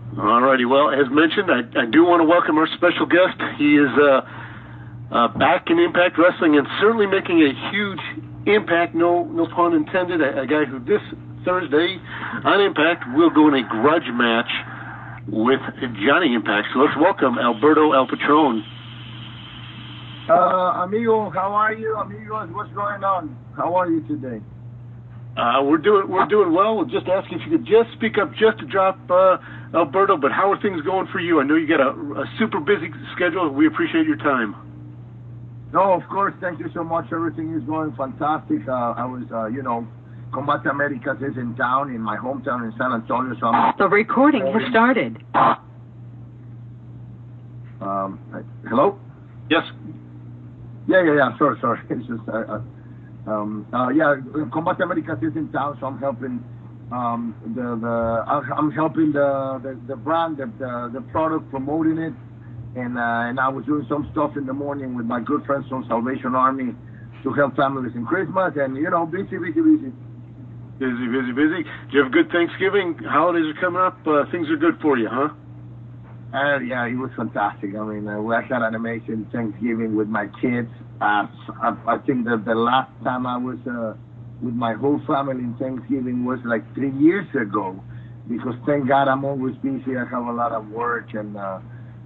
All righty. Well, as mentioned, I do want to welcome our special guest. He is back in Impact Wrestling and certainly making a huge impact, no pun intended, a guy who this Thursday on Impact will go in a grudge match with Johnny Impact. So let's welcome Alberto El Patron. Amigo, how are you? Amigos, what's going on? How are you today? We're doing well. We'll just ask if you could just speak up just to drop Alberto, but how are things going for you? I know you got a super busy schedule. We appreciate your time. No, of course. Thank you so much. Everything is going fantastic. I was, Combate Americas is in town, in my hometown in San Antonio. So the recording has started. Hello? Yes. Yeah. Sorry. It's just, Combate Americas is in town, so I'm helping I'm helping the brand, the product, promoting it, and I was doing some stuff in the morning with my good friends from Salvation Army to help families in Christmas, and busy. Busy. Did you have a good Thanksgiving? Holidays are coming up. Things are good for you, huh? Yeah, it was fantastic. I mean, I had an amazing Thanksgiving with my kids. I think that the last time I was with my whole family in Thanksgiving was like 3 years ago, because thank God I'm always busy. I have a lot of work, and I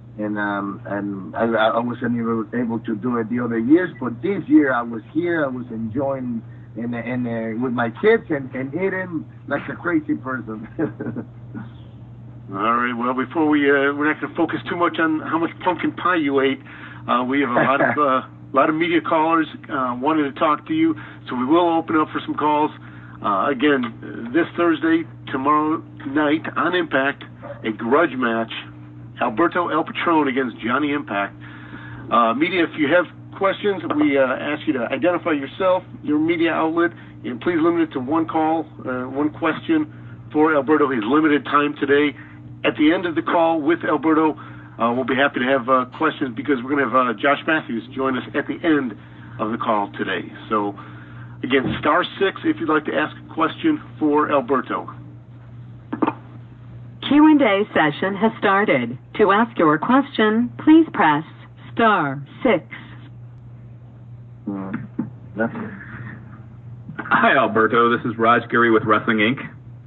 wasn't even able to do it the other years. But this year I was here. I was enjoying and with my kids and eating like a crazy person. All right. Well, before we're not going to focus too much on how much pumpkin pie you ate. We have a lot of media callers wanting to talk to you, so we will open up for some calls. Again, this Thursday, tomorrow night on Impact, a grudge match. Alberto El Patron against Johnny Impact. Media, if you have questions, we ask you to identify yourself, your media outlet, and please limit it to one call, one question for Alberto. His limited time today. At the end of the call with Alberto, we'll be happy to have questions, because we're going to have Josh Matthews join us at the end of the call today. So, again, *6 if you'd like to ask a question for Alberto. Q&A session has started. To ask your question, please press *6. Hi, Alberto. This is Raj Giri with Wrestling Inc.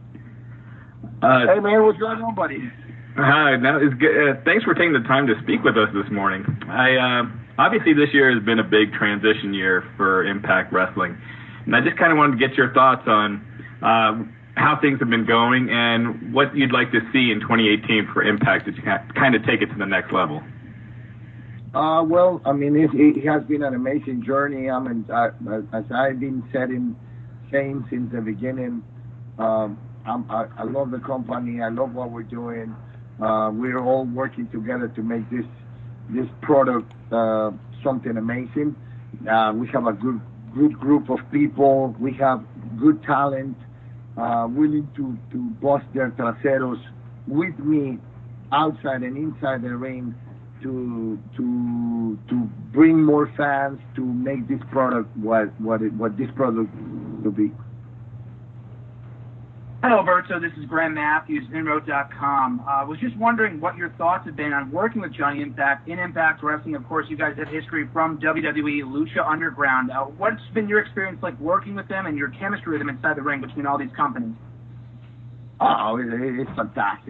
Hey, man, what's going on, buddy? Hi. Thanks for taking the time to speak with us this morning. Obviously, this year has been a big transition year for Impact Wrestling, and I just kind of wanted to get your thoughts on how things have been going and what you'd like to see in 2018 for Impact to kind of take it to the next level. Well, I mean, it has been an amazing journey. I mean, as I've been saying since the beginning, I love the company. I love what we're doing. We're all working together to make this product something amazing. We have a good group of people. We have good talent, willing to bust their traseros with me outside and inside the ring to bring more fans, to make this product what this product will be. Hi, Alberto. This is Graham Matthews, Inroad.com. I was just wondering what your thoughts have been on working with Johnny Impact in Impact Wrestling. Of course, you guys have history from WWE, Lucha Underground. What's been your experience like working with them and your chemistry with them inside the ring between all these companies? Oh, it's fantastic.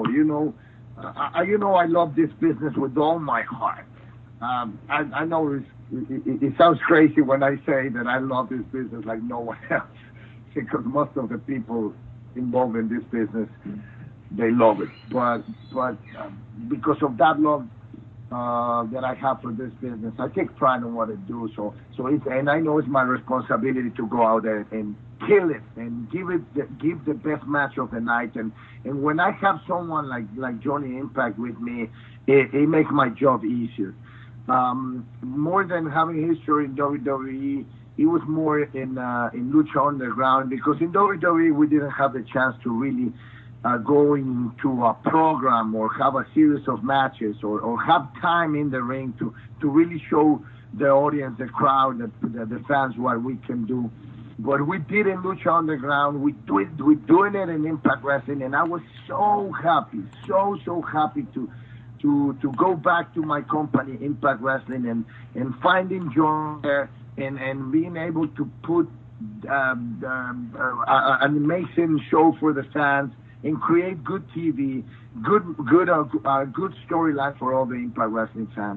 I love this business with all my heart. I know it sounds crazy when I say that I love this business like no one else, because most of the people involved in this business, they love it. But because of that love that I have for this business, I take pride in what I do. And I know it's my responsibility to go out there and kill it and give the best match of the night. And when I have someone like Johnny Impact with me, it makes my job easier. More than having history in WWE, it was more in Lucha Underground, because in WWE we didn't have the chance to really go into a program or have a series of matches or have time in the ring to really show the audience, the crowd, the fans what we can do. but we did in Lucha Underground. We're doing it in Impact Wrestling, and I was so happy, so happy to go back to my company, Impact Wrestling, and finding John there and being able to put an amazing show for the fans and create good TV, good storyline for all the Impact Wrestling fans.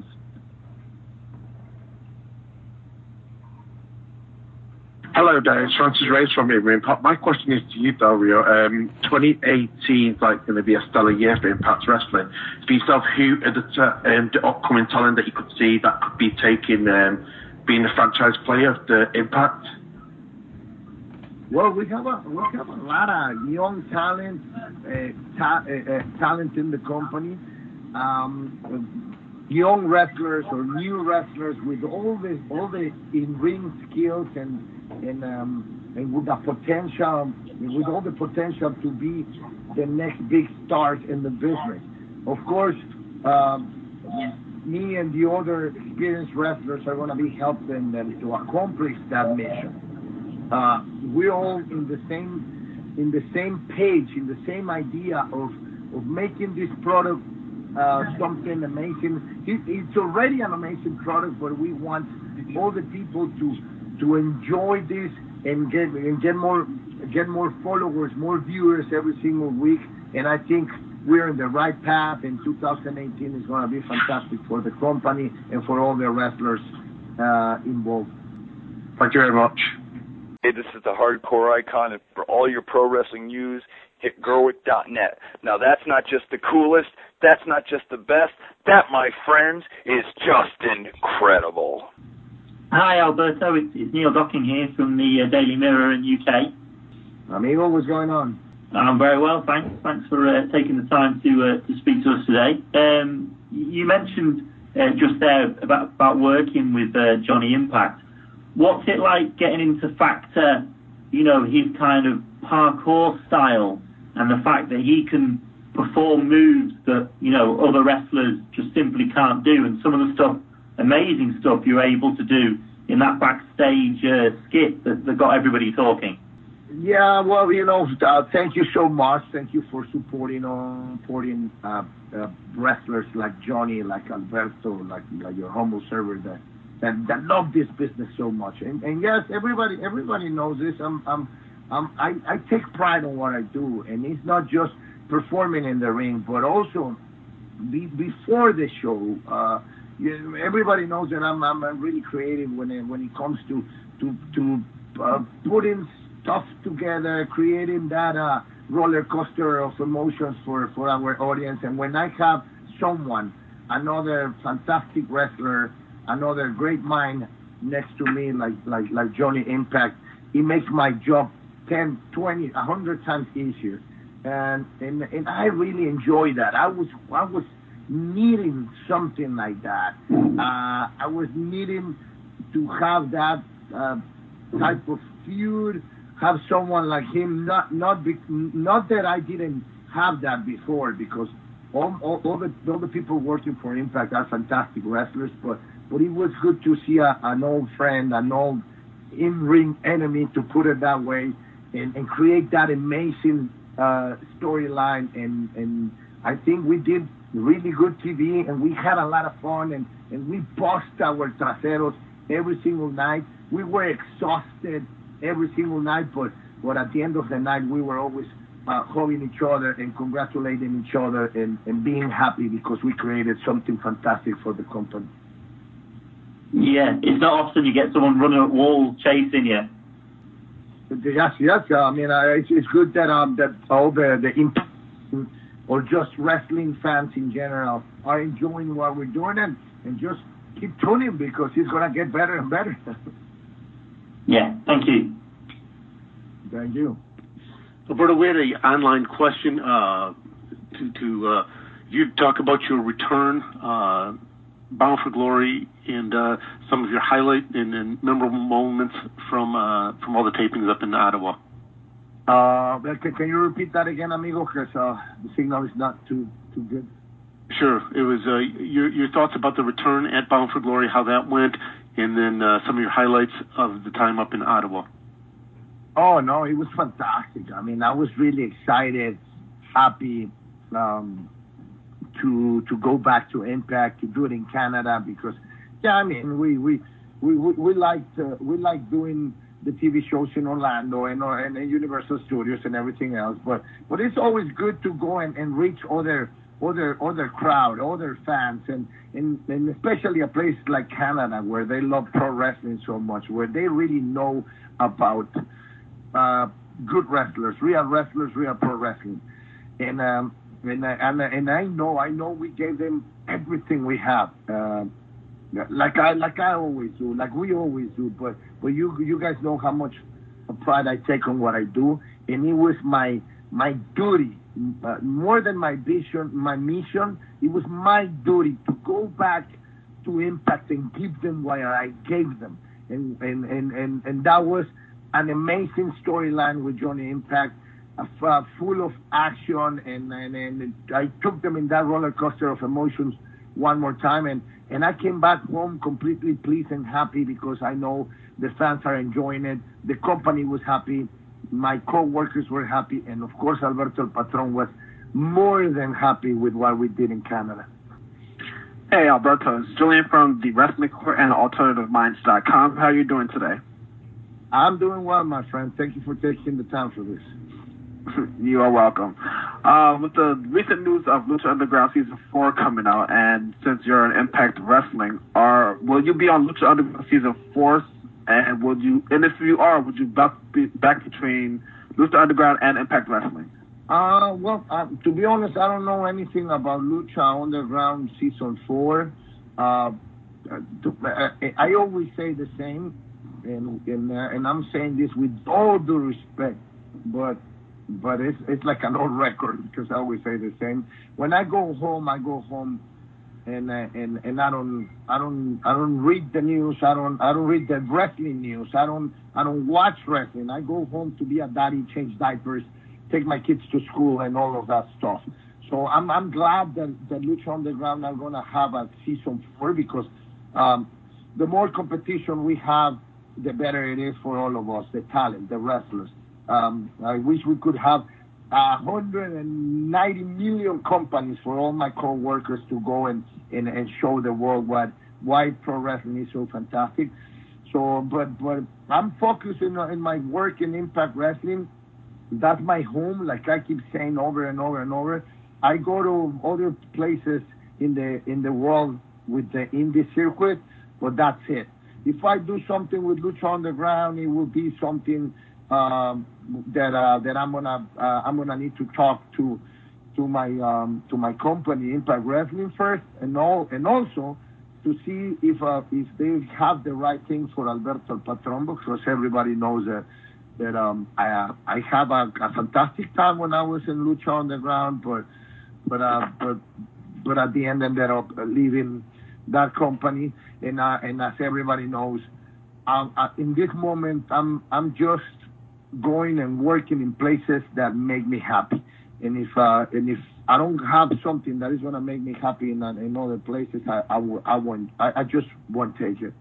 Hello there, it's Francis Reyes from Impact. My question is to you, Dario. 2018 is going to be a stellar year for Impact Wrestling. For yourself, who are the upcoming talent that you could see that could be taking, being a franchise player of the Impact? Well, we have a lot of young talent in the company. Young wrestlers or new wrestlers with all the in-ring skills and with all the potential to be the next big stars in the business. Of course, me and the other experienced wrestlers are going to be helping them to accomplish that mission. We're all in the same page, in the same idea of making this product something amazing. It's already an amazing product, but we want all the people to enjoy this and get more followers, more viewers every single week. And I think we're in the right path. And 2018 is going to be fantastic for the company and for all the wrestlers involved. Thank you very much. Hey, this is the Hardcore Icon, and for all your pro wrestling news, hit Gerwick.net. Now, that's not just the coolest, that's not just the best, that, my friends, is just incredible. Hi, Alberto. It's Neil Docking here from the Daily Mirror in UK. Amigo, what's going on? I'm very well, thanks. Thanks for taking the time to speak to us today. You mentioned just there about working with Johnny Impact. What's it like getting into Factor, his kind of parkour style and the fact that he can perform moves that, other wrestlers just simply can't do, and some of the stuff, amazing stuff you're able to do in that backstage skit that got everybody talking? Yeah, well, thank you so much. Thank you for supporting wrestlers like Johnny, like Alberto, like your humble server that love this business so much. And yes, everybody knows this. I take pride in what I do, and it's not just performing in the ring, but also before the show. Everybody knows that I'm really creative when it comes to putting stuff together, creating that roller coaster of emotions for our audience. And when I have another fantastic wrestler, another great mind next to me, like Johnny Impact, it makes my job 10, 20, 100 times easier. And I really enjoy that. I was needing something like that. I was needing to have that type of feud, have someone like him. Not that I didn't have that before, because all the people working for Impact are fantastic wrestlers, but it was good to see an old friend, an old in-ring enemy, to put it that way, and create that amazing storyline. And I think we did really good TV, and we had a lot of fun, and we bust our traseros every single night. We were exhausted every single night, but at the end of the night, we were always hugging each other and congratulating each other and being happy because we created something fantastic for the company. Yeah, it's not often you get someone running at walls chasing you. Yes. I mean, it's good that all the Impact or just wrestling fans in general are enjoying what we're doing, and just keep tuning, because it's going to get better and better. Yeah, thank you. Thank you. Alberto, we had an online question to you talk about your return, Bound for Glory, and some of your highlight and memorable moments from all the tapings up in Ottawa. Can you repeat that again, amigo? Because the signal is not too good. Sure. It was your thoughts about the return at Bound for Glory, how that went, and then some of your highlights of the time up in Ottawa. Oh no, it was fantastic. I mean, I was really excited, happy to go back to Impact, to do it in Canada because, yeah, I mean, we like doing the TV shows in Orlando and Universal Studios and everything else. But it's always good to go and reach other crowd, other fans, and especially a place like Canada where they love pro wrestling so much, where they really know about good wrestlers, real pro wrestling, and I know we gave them everything we have. Like I always do, like we always do, but you guys know how much pride I take on what I do, and it was my duty, more than my vision, my mission. It was my duty to go back to Impact and give them what I gave them, and that was an amazing storyline with Johnny Impact, full of action, and I took them in that roller coaster of emotions one more time, and I came back home completely pleased and happy because I know the fans are enjoying it. The company was happy. My co-workers were happy. And, of course, Alberto El Patron was more than happy with what we did in Canada. Hey, Alberto. It's Julian from the Wrestling Court and AlternativeMinds.com. How are you doing today? I'm doing well, my friend. Thank you for taking the time for this. You are welcome. With the recent news of Lucha Underground Season 4 coming out, and since you're on Impact Wrestling, will you be on Lucha Underground Season 4? And if you are, would you be back between Lucha Underground and Impact Wrestling? To be honest, I don't know anything about Lucha Underground Season 4. I always say the same, and I'm saying this with all due respect, but it's like an old record because I always say the same. When I go home, and I don't read the news. I don't read the wrestling news. I don't watch wrestling. I go home to be a daddy, change diapers, take my kids to school, and all of that stuff. So I'm glad that Lucha Underground are gonna have a season 4 because the more competition we have, the better it is for all of us, the talent, the wrestlers. I wish we could have 190 million companies for all my co-workers to go and show the world why pro wrestling is so fantastic. So, but I'm focusing in my work in Impact Wrestling. That's my home, like I keep saying over and over and over. I go to other places in the world with the indie circuit, but that's it. If I do something with Lucha Underground, it will be something that I'm gonna need to talk to my company Impact Wrestling first, and also to see if they have the right things for Alberto El Patron, because everybody knows that I have a fantastic time when I was in Lucha Underground, but at the end ended up leaving that company, and as everybody knows, in this moment I'm just going and working in places that make me happy, and if I don't have something that is going to make me happy in other places, I just won't take it.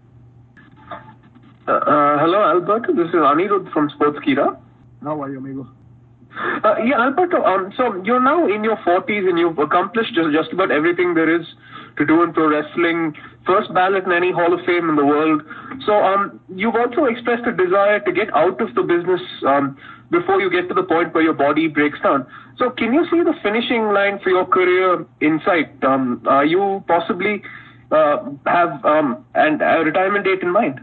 Hello, Alberto. This is Anirudh from Sportskeeda. How are you, amigo? Yeah, Alberto. So you're now in your 40s and you've accomplished just about everything there is to do in pro wrestling. First ballot in any Hall of Fame in the world. So you've also expressed a desire to get out of the business before you get to the point where your body breaks down. So can you see the finishing line for your career in sight? You possibly have a retirement date in mind?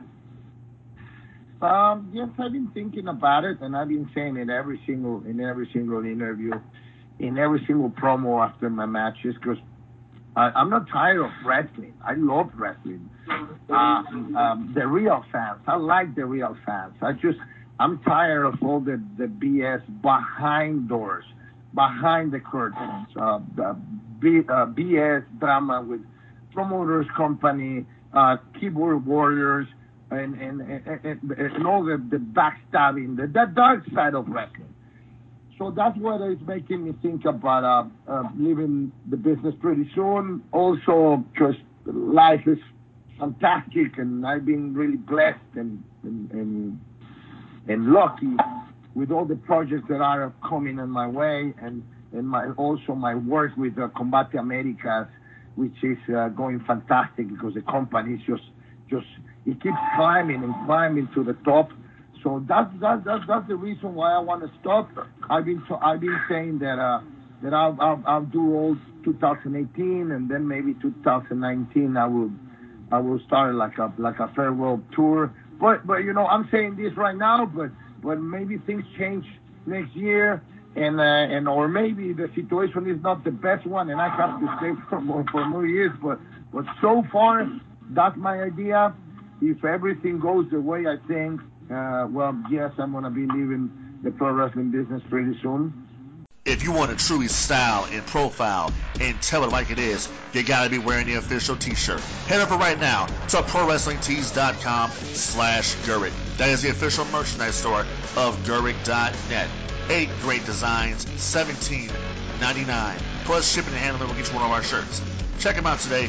Yes, I've been thinking about it, and I've been saying it in every single interview, in every single promo after my matches, because I'm not tired of wrestling. I love wrestling. The real fans, I like the real fans. I'm tired of all the BS behind doors, behind the curtains, the BS drama with promoters company, keyboard warriors, and all the backstabbing, the dark side of wrestling. So that's what is making me think about leaving the business pretty soon. Also, because life is fantastic, and I've been really blessed, and and lucky with all the projects that are coming in my way, and also my work with Combate Americas, which is going fantastic because the company is just it keeps climbing and climbing to the top. So that's the reason why I want to stop. I've been saying that I'll do all 2018, and then maybe 2019 I will start like a farewell tour. But I'm saying this right now, but maybe things change next year, and or maybe the situation is not the best one, and I have to stay for more years. But so far, that's my idea. If everything goes the way I think, well, yes, I'm gonna be leaving the pro wrestling business pretty soon. If you want to truly style and profile and tell it like it is, you gotta be wearing the official t-shirt. Head over right now to ProWrestlingTees.com/Gurik. That is the official merchandise store of Gurik.net. 8 great designs, $17.99. Plus shipping and handling will get you one of our shirts. Check them out today,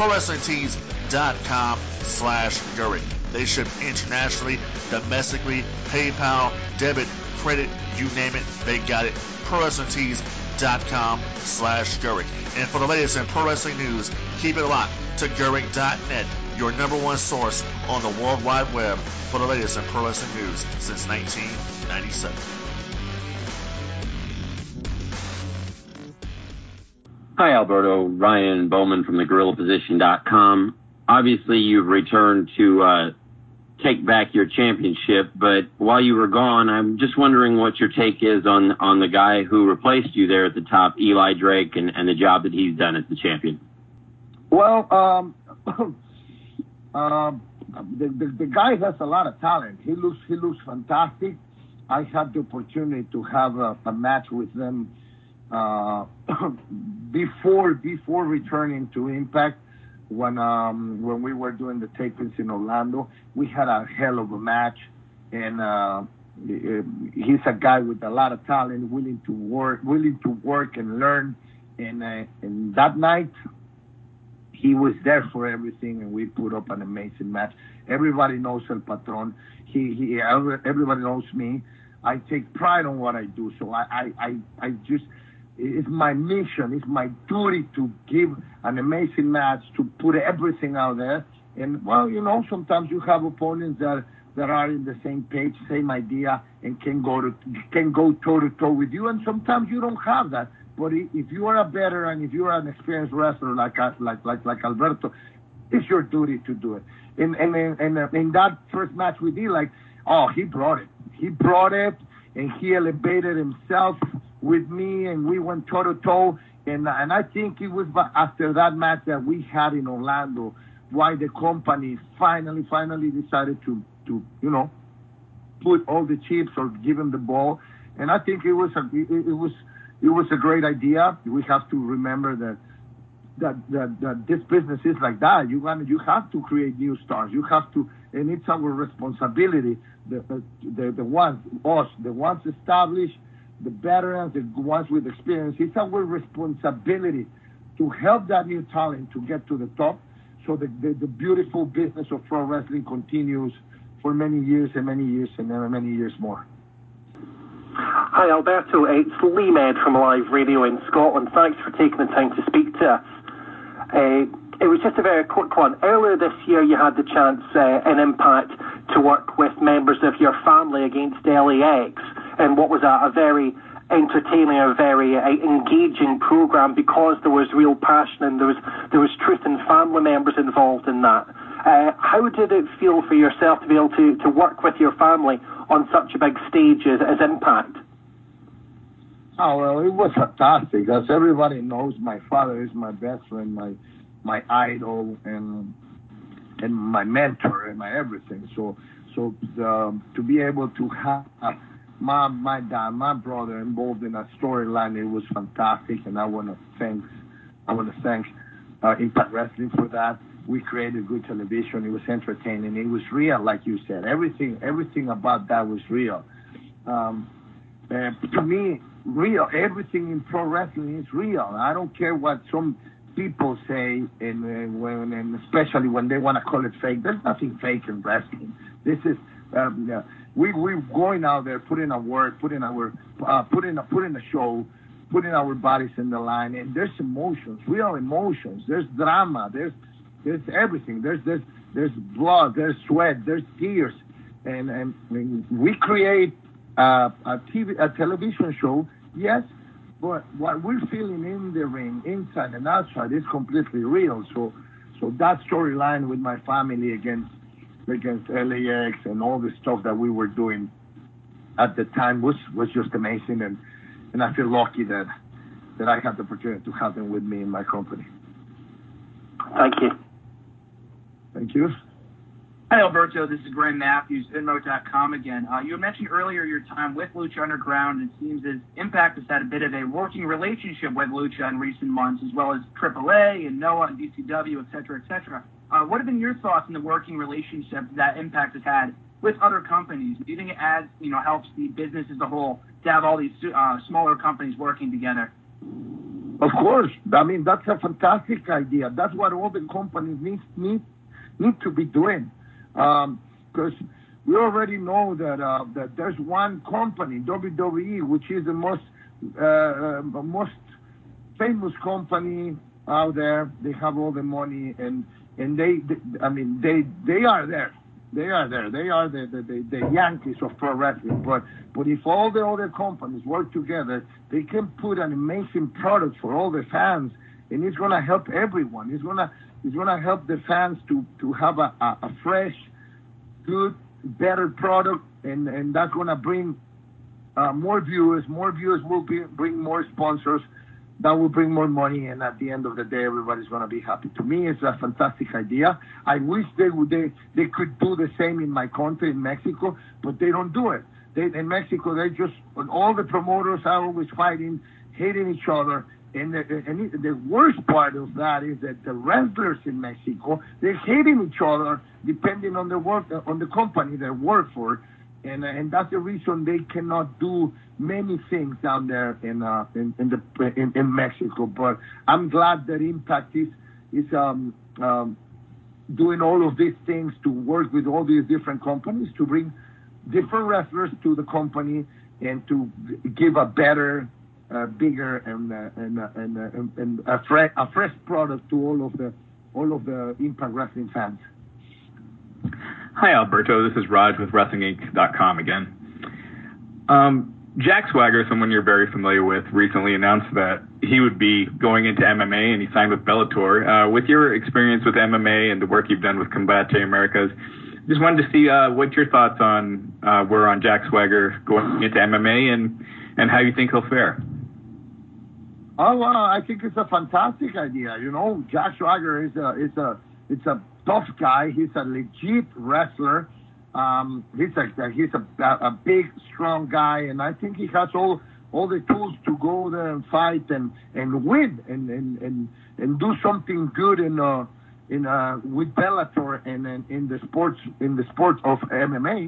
ProWrestlingTees.com/Gurik. They ship internationally, domestically, PayPal, debit, credit, you name it, they got it. ProWrestlingTees.com/Gurik. And for the latest in pro wrestling news, keep it locked to Gurik.net, your number one source on the World Wide Web for the latest in pro wrestling news since 1997. Hi, Alberto. Ryan Bowman from thegorillaposition.com. Obviously, you've returned to take back your championship, but while you were gone, I'm just wondering what your take is on the guy who replaced you there at the top, Eli Drake, and the job that he's done as the champion. Well, the guy has a lot of talent. He looks fantastic. I had the opportunity to have a match with them before returning to Impact. When we were doing the tapings in Orlando, we had a hell of a match, and he's a guy with a lot of talent, willing to work and learn. And that night, he was there for everything, and we put up an amazing match. Everybody knows El Patron. Everybody knows me. I take pride on what I do, so I just. It's my mission, it's my duty to give an amazing match, to put everything out there. And, well, sometimes you have opponents that are in the same page, same idea, and can go toe-to-toe with you. And sometimes you don't have that. But if you are a veteran, if you are an experienced wrestler like Alberto, it's your duty to do it. And in that first match with Eli, he brought it. He brought it, and he elevated himself with me, and we went toe-to-toe, and I think it was after that match that we had in Orlando why the company finally decided to put all the chips or give him the ball, and I think it was a great idea. We have to remember that this business is like that. You have to create new stars. You have to, and it's our responsibility. The ones established, the veterans, the ones with experience, it's our responsibility to help that new talent to get to the top, so the beautiful business of pro wrestling continues for many years and many years and many years more. Hi, Alberto. It's Lee Med from Live Radio in Scotland. Thanks for taking the time to speak to us. It was just a very quick one. Earlier this year, you had the chance in Impact to work with members of your family against LAX, and what was a very entertaining, a very engaging program, because there was real passion and there was truth and family members involved in that. How did it feel for yourself to be able to work with your family on such a big stage as Impact? Oh, well, it was fantastic, as everybody knows. My father is my best friend, my idol, and my mentor, and my everything. So to be able to have my dad, my brother involved in a storyline, it was fantastic, and I want to thank Impact Wrestling for that. We created good television. It was entertaining. It was real, like you said. Everything about that was real. To me, real. Everything in pro wrestling is real. I don't care what some people say, and especially when they want to call it fake. There's nothing fake in wrestling. This is we're going out there, putting our work, putting a show, putting our bodies in the line, and there's emotions, real emotions. There's drama. There's everything. There's blood. There's sweat. There's tears, and we create a television show. Yes. But what we're feeling in the ring, inside and outside, is completely real. So that storyline with my family against LAX and all the stuff that we were doing at the time was just amazing, and I feel lucky that I had the opportunity to have them with me in my company. Thank you. Thank you. Hi, Alberto. This is Graham Matthews, Inmo.com again. You had mentioned earlier your time with Lucha Underground. It seems as Impact has had a bit of a working relationship with Lucha in recent months, as well as AAA and NOAH and DCW, et cetera, et cetera. What have been your thoughts on the working relationship that Impact has had with other companies? Do you think it adds, helps the business as a whole to have all these smaller companies working together? Of course. I mean, that's a fantastic idea. That's what all the companies need to be doing. Because we already know that there's one company, WWE, which is the most famous company out there. They have all the money, and they are there. They are there. They are the Yankees of pro wrestling. But if all the other companies work together, they can put an amazing product for all the fans, and it's gonna help everyone. It's gonna help the fans to have a fresh, good, better product, and that's gonna bring more viewers. More viewers will bring more sponsors. That will bring more money, and at the end of the day, everybody's gonna be happy. To me, it's a fantastic idea. I wish they could do the same in my country, in Mexico, but they don't do it. In Mexico, all the promoters are always fighting, hating each other. And the worst part of that is that the wrestlers in Mexico, they're hating each other depending on the company they work for, and that's the reason they cannot do many things down there in Mexico. But I'm glad that Impact is doing all of these things to work with all these different companies to bring different wrestlers to the company and to give a better, bigger and a fresh product to all of the Impact Wrestling fans. Hi, Alberto. This is Raj with WrestlingInc.com again. Jack Swagger, someone you're very familiar with, recently announced that he would be going into MMA, and he signed with Bellator. With your experience with MMA and the work you've done with Combate Americas, just wanted to see what your thoughts were on Jack Swagger going into MMA and how you think he'll fare. Oh, I think it's a fantastic idea. Jack Swagger is a tough guy. He's a legit wrestler. He's a big, strong guy, and I think he has all the tools to go there and fight and win and do something good with Bellator and in the sport of MMA.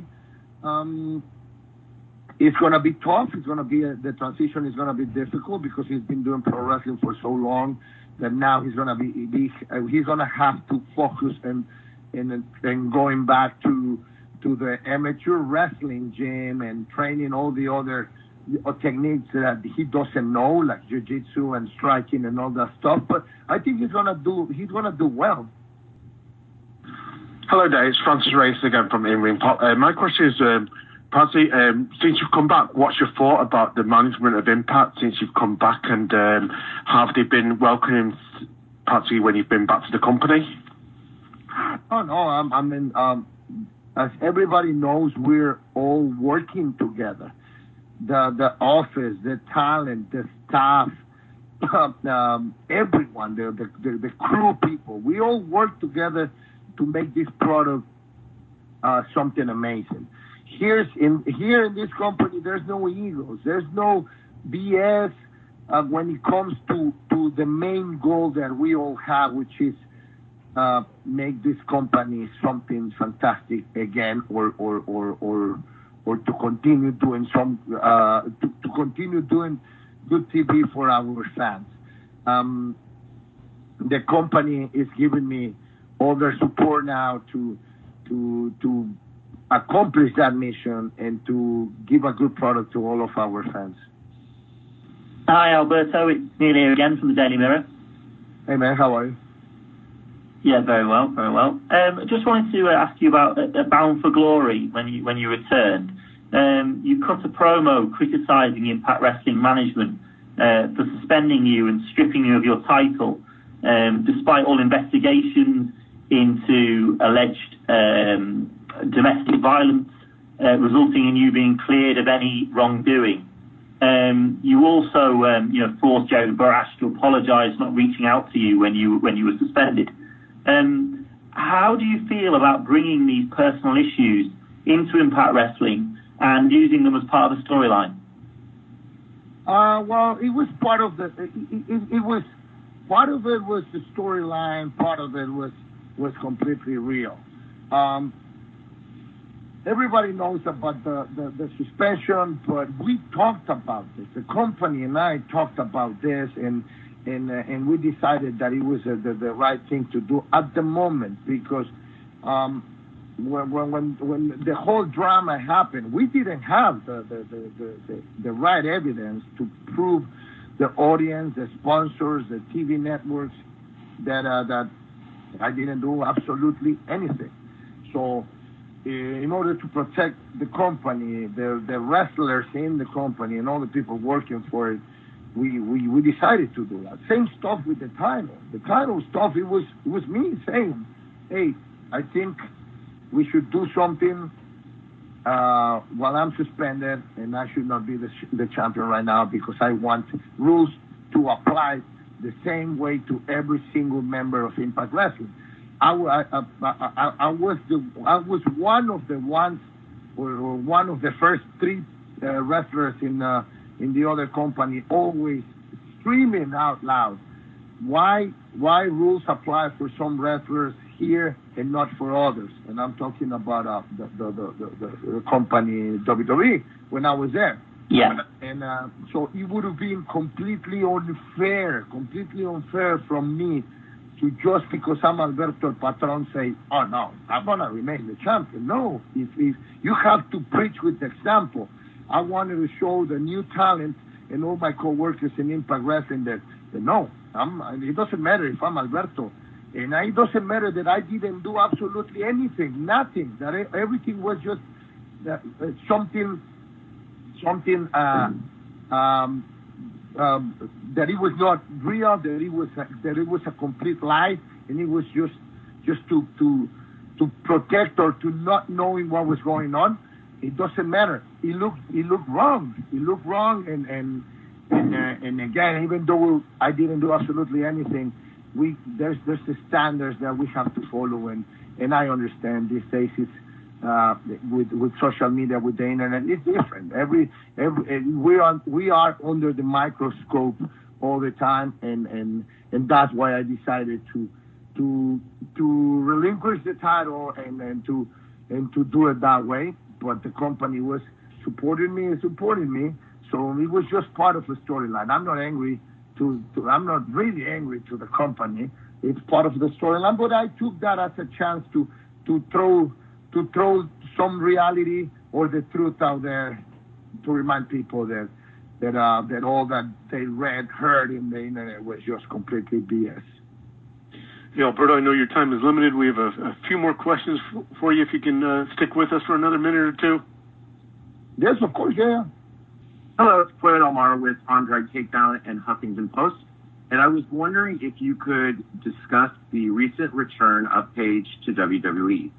It's gonna be tough. The transition is gonna be difficult because he's been doing pro wrestling for so long that now he's gonna have to focus and going back to the amateur wrestling gym and training all the other techniques that he doesn't know, like jiu-jitsu and striking and all that stuff. But I think he's gonna do well. Hello there, it's Francis Reyes again from In-Ring Pop. My question is, Patsy, since you've come back, what's your thought about the management of Impact since you've come back, and have they been welcoming Patsy when you've been back to the company? Oh no, as everybody knows, we're all working together. The office, the talent, the staff, everyone, the crew people, we all work together to make this product something amazing. Here in this company, there's no egos, there's no BS when it comes to the main goal that we all have, which is make this company something fantastic again, or to continue doing to continue doing good TV for our fans. The company is giving me all their support now to accomplish that mission and to give a good product to all of our fans. Hi, Alberto. It's Neil here again from the Daily Mirror. Hey, man. How are you? Yeah, very well, very well. Just wanted to ask you about Bound for Glory when you returned. You cut a promo criticising Impact Wrestling management for suspending you and stripping you of your title, despite all investigations into alleged domestic violence, resulting in you being cleared of any wrongdoing. You also, forced Jerry Borash to apologise for not reaching out to you when you were suspended. How do you feel about bringing these personal issues into Impact Wrestling and using them as part of the storyline? Well, it was part of the. It was part of it was the storyline. Part of it was completely real. Everybody knows about the suspension, but we talked about this. The company and I talked about this, and we decided that it was the right thing to do at the moment, because when the whole drama happened, we didn't have the right evidence to prove the audience, the sponsors, the TV networks that I didn't do absolutely anything. So, in order to protect the company, the wrestlers in the company, and all the people working for it, we decided to do that. Same stuff with the title. The title stuff, it was me saying, hey, I think we should do something while I'm suspended, and I should not be the champion right now, because I want rules to apply the same way to every single member of Impact Wrestling. I was one of the ones, or one of the first three wrestlers in the other company, always screaming out loud, why rules apply for some wrestlers here and not for others. And I'm talking about the company WWE when I was there. Yeah. And so it would have been completely unfair from me to, just because I'm Alberto Patron, say, oh no, I'm gonna remain the champion. No, if you have to preach with example. I wanted to show the new talent and all my co-workers in Impact Wrestling that no, it doesn't matter if I'm Alberto, and it doesn't matter that I didn't do absolutely anything, nothing. That everything was just something. That it was not real, that it was a complete lie, and it was just to protect, or to not knowing what was going on. It doesn't matter. It looked wrong. It looked wrong, and again, even though I didn't do absolutely anything, there's the standards that we have to follow, and I understand these days it's with social media, with the internet, it's different. We are under the microscope all the time, and that's why I decided to relinquish the title and to do it that way. But the company was supporting me, so it was just part of the storyline. I'm not angry I'm not really angry to the company. It's part of the storyline, but I took that as a chance to throw some reality or the truth out there, to remind people that all that they heard in the internet was just completely BS. Yeah, Alberto, I know your time is limited. We have a few more questions for you, if you can stick with us for another minute or two. Yes, of course, yeah. Hello, it's Floyd Almar with Andre Takedown and Huffington Post, and I was wondering if you could discuss the recent return of Paige to WWE.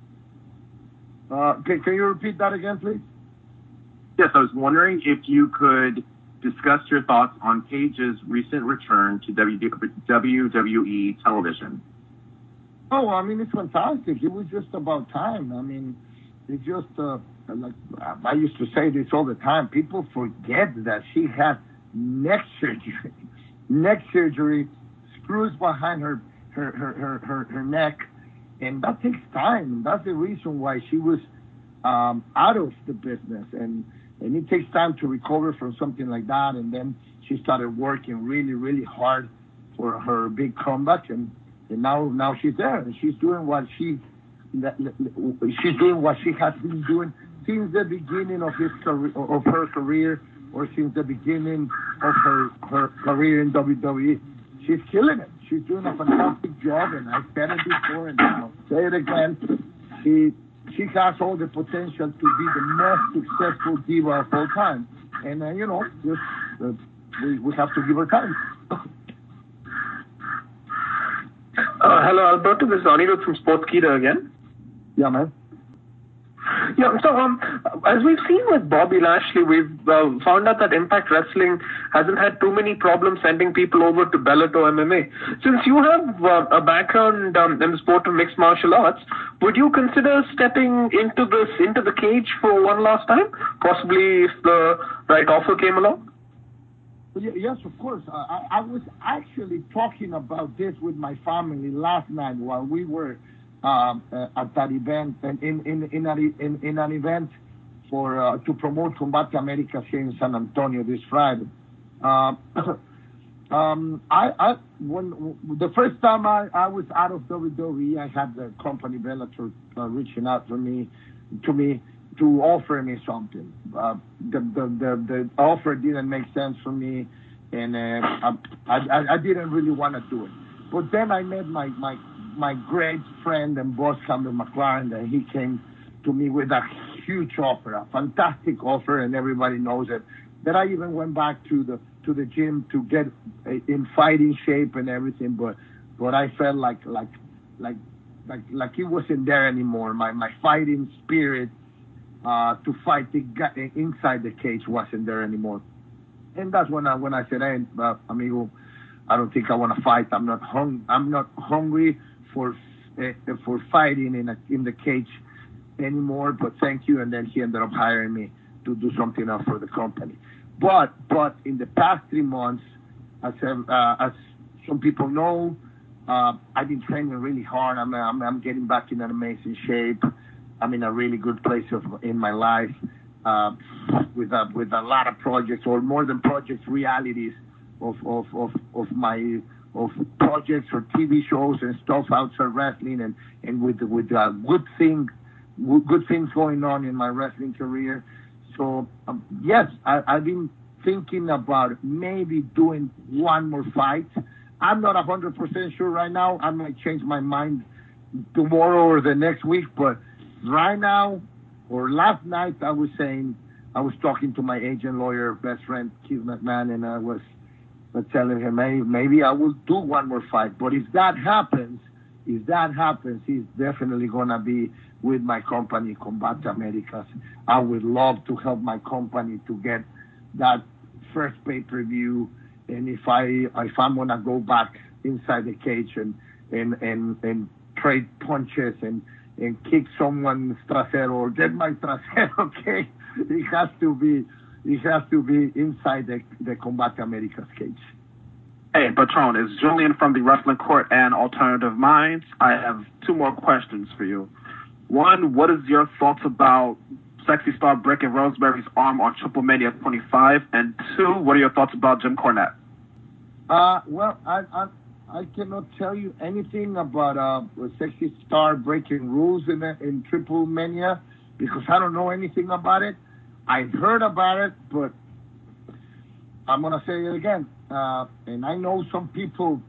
Can you repeat that again, please? Yes, I was wondering if you could discuss your thoughts on Paige's recent return to WWE television. Oh, I mean, it's fantastic. It was just about time. I mean, it's just, like I used to say this all the time, people forget that she had neck surgery. Neck surgery, screws behind her neck, and that takes time. That's the reason why she was out of the business, and it takes time to recover from something like that. And then she started working really, really hard for her big comeback, and now she's there, and she's doing what she she's doing what she has been doing since the beginning of her career, or since the beginning of her career in WWE. She's killing it. She's doing a fantastic job, and I said it before, and I'll say it again. She has all the potential to be the most successful diva of all time, and we have to give her time. Hello, Alberto. This is Anirudh from Sportskeeda again. Yeah, man. Yeah, so as we've seen with Bobby Lashley, we've found out that Impact Wrestling hasn't had too many problems sending people over to Bellator MMA. Since you have a background in the sport of mixed martial arts, would you consider stepping into the cage for one last time? Possibly if the right offer came along? Yes, of course. I was actually talking about this with my family last night while we were at that event, in an event for to promote Combate Americas here in San Antonio this Friday. When the first time I was out of WWE, I had the company Bellator reaching out to me to offer me something. The offer didn't make sense for me, and I didn't really want to do it. But then I met my great friend and boss, Cameron McLaren, and he came to me with a huge offer, a fantastic offer, and everybody knows it. That I even went back to the gym to get in fighting shape and everything, but I felt like it wasn't there anymore. My fighting spirit to fight inside the cage wasn't there anymore, and that's when I said, "Hey, amigo, I don't think I want to fight. I'm not hungry for fighting in the cage anymore, but thank you." And then he ended up hiring me to do something else for the company. But in the past 3 months, as some people know, I've been training really hard. I'm getting back in an amazing shape. I'm in a really good place in my life, with a lot of projects, or more than projects, realities of projects or TV shows and stuff outside wrestling, and with good things going on in my wrestling career. So yes, I've been thinking about maybe doing one more fight. I'm not 100% sure right now. I might change my mind tomorrow or the next week, but right now, or last night, I was talking to my agent, lawyer, best friend, Keith McMahon, and I was telling him, hey, maybe I will do one more fight. But if that happens, he's definitely gonna be with my company, Combate Americas. I would love to help my company to get that first pay-per-view, and if I'm gonna go back inside the cage and trade punches and kick someone's trasero or get my trasero, okay, it has to be inside the Combate Americas cage. Hey, Patron, it's Julian from the Wrestling Court and Alternative Minds. I have 2 more questions for you. One, what is your thoughts about Sexy Star breaking Rosemary's arm on Triple Mania 25? And 2, what are your thoughts about Jim Cornette? Well, I cannot tell you anything about Sexy Star breaking rules in Triple Mania because I don't know anything about it. I heard about it, but I'm gonna say it again. And I know some people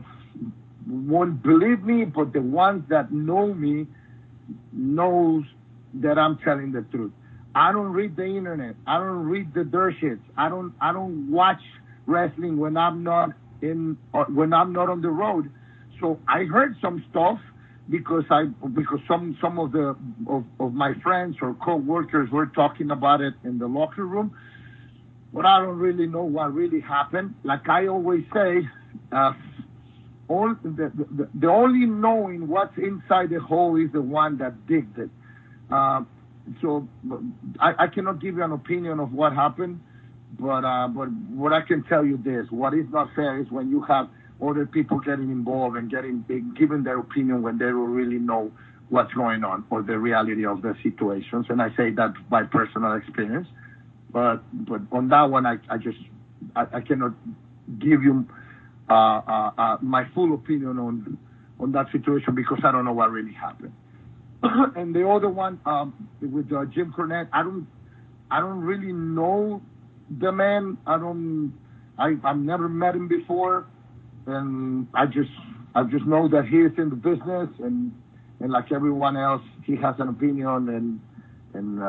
won't believe me, but the ones that know me knows that I'm telling the truth. I don't read the internet. I don't read the dirt sheets. I don't watch wrestling when I'm not on the road. So I heard some stuff because some of my friends or co-workers were talking about it in the locker room. But I don't really know what really happened. Like I always say, the only knowing what's inside the hole is the one that digged it. So I cannot give you an opinion of what happened, but what I can tell you this: what is not fair is when you have other people getting involved and giving their opinion when they don't really know what's going on or the reality of the situations. And I say that by personal experience. But on that one, I cannot give you my full opinion on that situation because I don't know what really happened. and the other one with Jim Cornette. I don't really know the man. I've never met him before, and I just know that he is in the business, and like everyone else, he has an opinion, and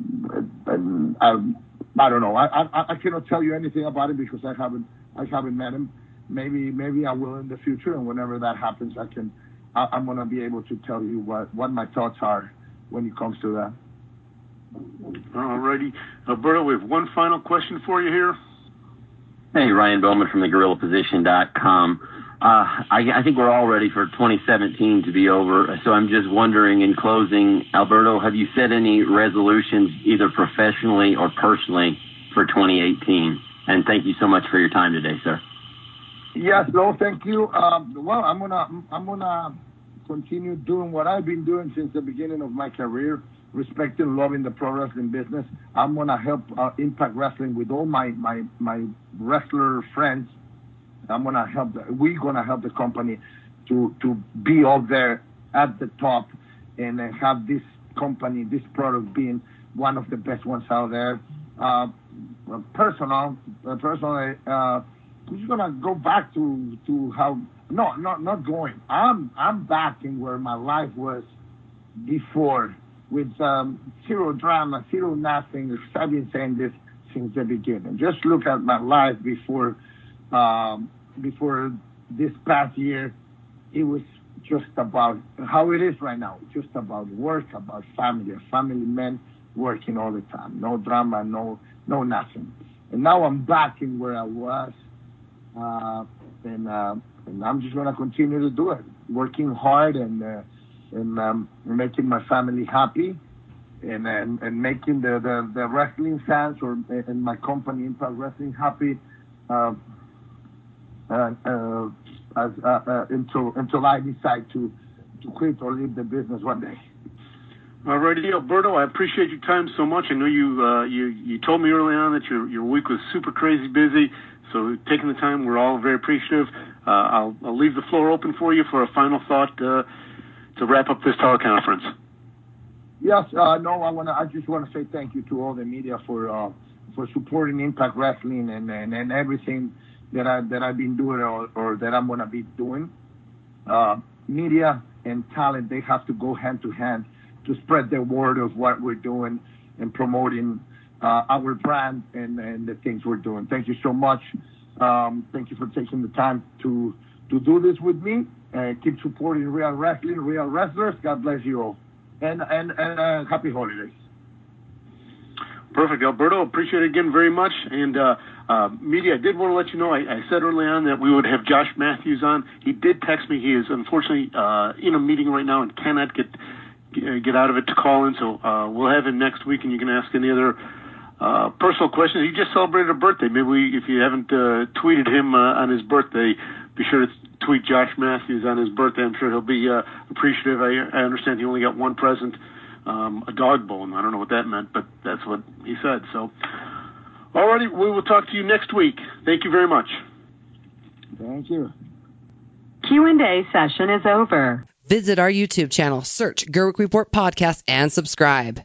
I don't know. I cannot tell you anything about him because I haven't met him. Maybe I will in the future, and whenever that happens, I'm gonna be able to tell you what my thoughts are when it comes to that. All righty. Alberto, we have one final question for you here. Hey, Ryan Bowman from thegorillaposition.com. I think we're all ready for 2017 to be over, so I'm just wondering, in closing, Alberto, have you set any resolutions, either professionally or personally, for 2018? And thank you so much for your time today, sir. Yes, no, thank you. Well, I'm gonna continue doing what I've been doing since the beginning of my career, respecting and loving the pro wrestling business. I'm gonna help Impact Wrestling with all my wrestler friends. We're gonna help the company to be up there at the top and have this company, this product being one of the best ones out there. Personally, I'm just gonna go back to how. No, not going. I'm back in where my life was before, with zero drama, zero nothing. I've been saying this since the beginning. Just look at my life before this past year. It was just about how it is right now. Just about work, about family, a family man working all the time. No drama, no nothing. And now I'm back in where I was, and I'm just gonna continue to do it, working hard and making my family happy, and making the wrestling fans and my company Impact Wrestling happy. Until I decide to quit or leave the business one day. Alrighty, Alberto, I appreciate your time so much. I know you told me early on that your week was super crazy busy, so taking the time, we're all very appreciative. I'll leave the floor open for you for a final thought to wrap up this teleconference. Yes, I just want to say thank you to all the media for supporting Impact Wrestling and everything that I've been doing or that I'm going to be doing. Media and talent, they have to go hand to hand to spread the word of what we're doing and promoting our brand and the things we're doing. Thank you so much. Thank you for taking the time to do this with me. Keep supporting real wrestling, real wrestlers. God bless you all. And happy holidays. Perfect, Alberto. Appreciate it again very much. And media, I did want to let you know, I said early on that we would have Josh Matthews on. He did text me. He is unfortunately in a meeting right now and cannot get out of it to call in. So we'll have him next week, and you can ask any other personal questions. He just celebrated a birthday. Maybe if you haven't tweeted him on his birthday, be sure to tweet Josh Matthews on his birthday. I'm sure he'll be appreciative. I understand he only got one present. A dog bone. I don't know what that meant, but that's what he said. So, alrighty, we will talk to you next week. Thank you very much. Thank you. Q&A session is over. Visit our YouTube channel, search Gerwick Report Podcast, and subscribe.